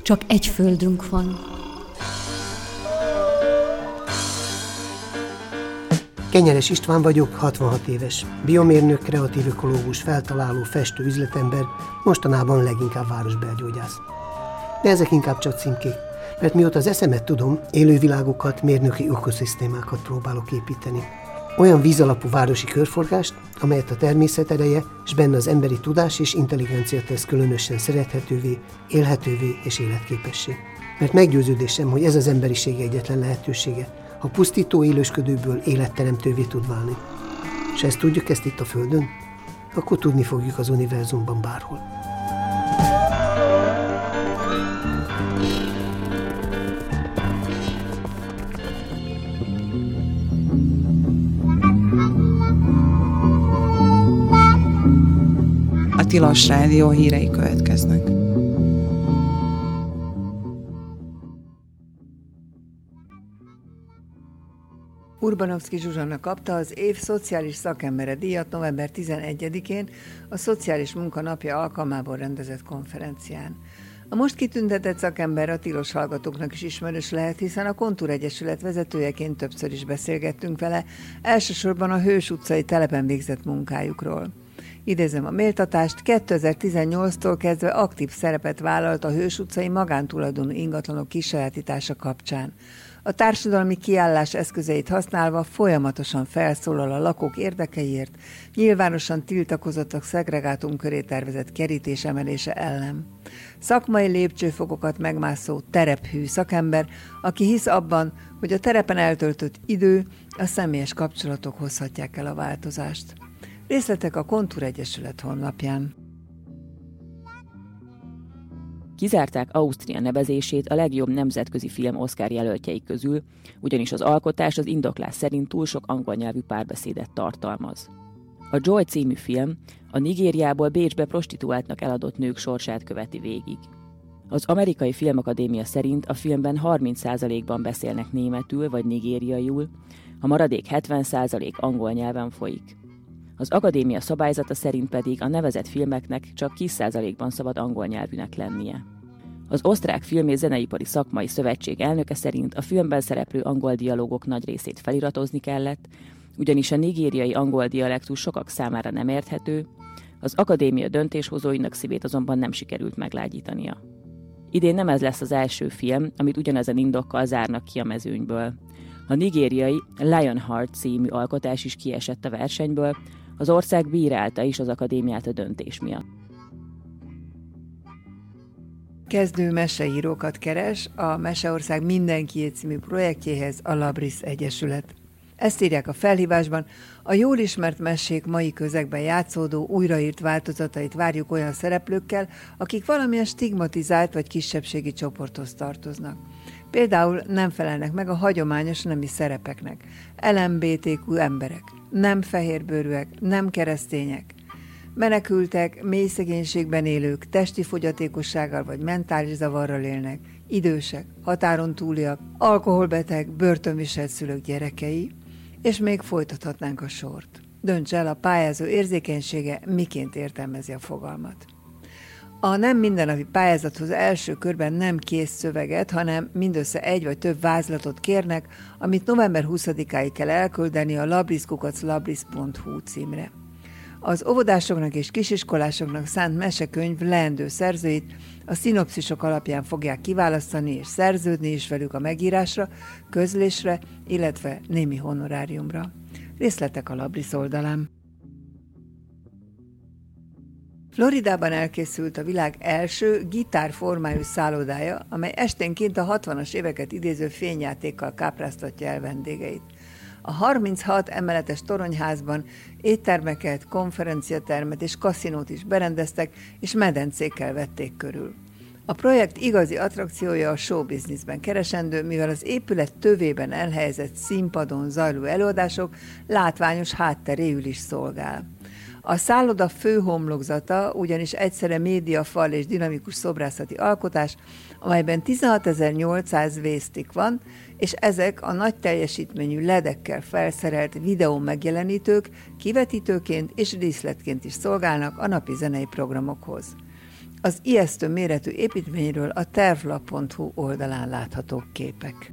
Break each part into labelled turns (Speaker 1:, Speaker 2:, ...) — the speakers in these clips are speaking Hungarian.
Speaker 1: Csak egy földünk van.
Speaker 2: Kenyeres István vagyok, 66 éves. Biomérnök, kreatív ökológus, feltaláló, festő, üzletember, mostanában leginkább városbelgyógyász. De ezek inkább csak címkék, mert mióta az eszemet tudom, élővilágokat, mérnöki ökoszisztémákat próbálok építeni. Olyan vízalapú városi körforgást, amelyet a természet ereje és benne az emberi tudás és intelligencia tesz különösen szerethetővé, élhetővé és életképessé. Mert meggyőződésem, hogy ez az emberiség egyetlen lehetősége, ha pusztító élősködőből életteremtővé tud válni. És ezt tudjuk ezt itt a Földön, akkor tudni fogjuk az univerzumban bárhol.
Speaker 3: A Tilos Rádió hírei következnek.
Speaker 4: Urbanovszky Zsuzsanna kapta az év szociális szakembere díjat november 11-én a Szociális Munka Napja alkalmából rendezett konferencián. A most kitüntetett szakember a tilos hallgatóknak is ismerős lehet, hiszen a Kontúr Egyesület vezetőjeként többször is beszélgettünk vele, elsősorban a Hős utcai telepen végzett munkájukról. Idézem a méltatást, 2018-tól kezdve aktív szerepet vállalt a Hős utcai magántulajdonú ingatlanok kisajátítása kapcsán. A társadalmi kiállás eszközeit használva folyamatosan felszólal a lakók érdekeiért, nyilvánosan tiltakozott a szegregátum köré tervezett kerítés emelése ellen. Szakmai lépcsőfokokat megmászó terephű szakember, aki hisz abban, hogy a terepen eltöltött idő, a személyes kapcsolatok hozhatják el a változást. Részletek a Kontúr Egyesület honlapján.
Speaker 5: Kizárták Ausztria nevezését a legjobb nemzetközi film Oscar jelöltjei közül, ugyanis az alkotás az indoklás szerint túl sok angol nyelvű párbeszédet tartalmaz. A Joy című film a Nigériából Bécsbe prostituáltnak eladott nők sorsát követi végig. Az Amerikai Filmakadémia szerint a filmben 30%-ban beszélnek németül vagy nigériaiul, a maradék 70% angol nyelven folyik. Az akadémia szabályzata szerint pedig a nevezett filmeknek csak 10%-ban szabad angol nyelvűnek lennie. Az Osztrák Film- és Zeneipari Szakmai Szövetség elnöke szerint a filmben szereplő angol dialógok nagy részét feliratozni kellett, ugyanis a nigériai angol dialektus sokak számára nem érthető, az akadémia döntéshozóinak szívét azonban nem sikerült meglágyítania. Idén nem ez lesz az első film, amit ugyanezen indokkal zárnak ki a mezőnyből. A nigériai Lionheart című alkotás is kiesett a versenyből, az ország bírálta is az akadémiát a döntés miatt.
Speaker 4: Kezdő meseírókat keres a Meseország Mindenkié című projektjéhez a Labris Egyesület. Ezt írják a felhívásban, a jól ismert mesék mai közegben játszódó, újraírt változatait várjuk olyan szereplőkkel, akik valamilyen stigmatizált vagy kisebbségi csoporthoz tartoznak. Például nem felelnek meg a hagyományos nemi szerepeknek. LMBTQ emberek, nem fehérbőrűek, nem keresztények, menekültek, mély szegénységben élők, testi fogyatékossággal vagy mentális zavarral élnek, idősek, határon túliak, alkoholbeteg, börtönviselt szülők gyerekei, és még folytathatnánk a sort. Dönts el a pályázó érzékenysége, miként értelmezi a fogalmat. A nem mindennapi pályázathoz első körben nem kész szöveget, hanem mindössze egy vagy több vázlatot kérnek, amit november 20-áig kell elküldeni a labris@labris.hu címre. Az óvodásoknak és kisiskolásoknak szánt mesekönyv leendő szerzőit a szinopszisok alapján fogják kiválasztani és szerződni is velük a megírásra, közlésre, illetve némi honoráriumra. Részletek a Labris oldalán. Floridában elkészült a világ első gitárformájú szállodája, amely esténként a 60-as éveket idéző fényjátékkal kápráztatja el vendégeit. A 36 emeletes toronyházban éttermeket, konferenciatermet és kaszinót is berendeztek, és medencékkel vették körül. A projekt igazi attrakciója a showbizniszben keresendő, mivel az épület tövében elhelyezett színpadon zajló előadások látványos hátteréül is szolgál. A szálloda fő homlokzata ugyanis egyszerre médiafal és dinamikus szobrászati alkotás, amelyben 16.800 vésztik van, és ezek a nagy teljesítményű ledekkel felszerelt videó megjelenítők kivetítőként és díszletként is szolgálnak a napi zenei programokhoz. Az ijesztő méretű építményről a tervlap.hu oldalán láthatók képek.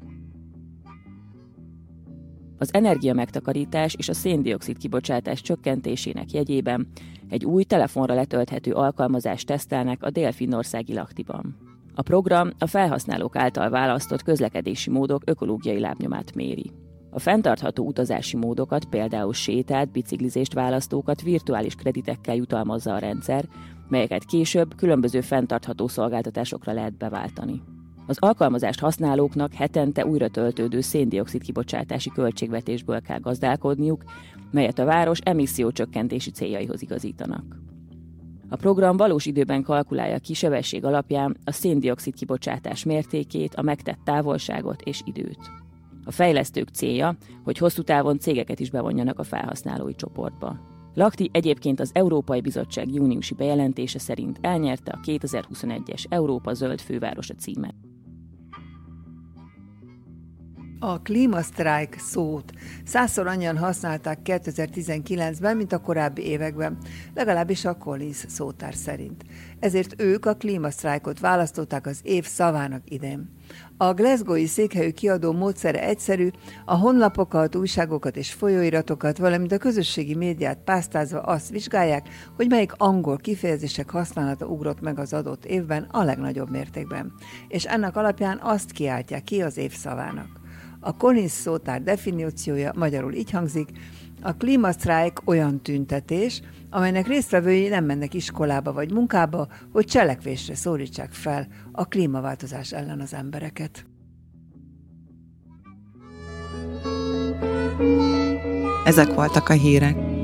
Speaker 5: Az energiamegtakarítás és a szén-dioxid kibocsátás csökkentésének jegyében egy új telefonra letölthető alkalmazást tesztelnek a dél-finnországi Lahtiban. A program a felhasználók által választott közlekedési módok ökológiai lábnyomát méri. A fenntartható utazási módokat, például sétát, biciklizést választókat virtuális kreditekkel jutalmazza a rendszer, melyeket később különböző fenntartható szolgáltatásokra lehet beváltani. Az alkalmazást használóknak hetente újra töltődő szén-dioxid kibocsátási költségvetésből kell gazdálkodniuk, melyet a város emissziócsökkentési céljaihoz igazítanak. A program valós időben kalkulálja ki sebesség alapján a szén-dioxid kibocsátás mértékét, a megtett távolságot és időt. A fejlesztők célja, hogy hosszú távon cégeket is bevonjanak a felhasználói csoportba. Lahti egyébként az Európai Bizottság júniusi bejelentése szerint elnyerte a 2021-es Európa zöld fővárosa címet.
Speaker 4: A klímasztrájk szót 100-szor annyian használták 2019-ben, mint a korábbi években, legalábbis a Collins szótár szerint. Ezért ők a klímasztrájkot választották az év szavának idén. A glasgowi székhelyű kiadó módszere egyszerű, a honlapokat, újságokat és folyóiratokat, valamint a közösségi médiát pásztázva azt vizsgálják, hogy melyik angol kifejezések használata ugrott meg az adott évben a legnagyobb mértékben, és ennek alapján azt kiáltják ki az év szavának. A Collins szótár definíciója magyarul így hangzik: a klímasztrájk olyan tüntetés, amelynek résztvevői nem mennek iskolába vagy munkába, hogy cselekvésre szólítsák fel a klímaváltozás ellen az embereket.
Speaker 3: Ezek voltak a hírek.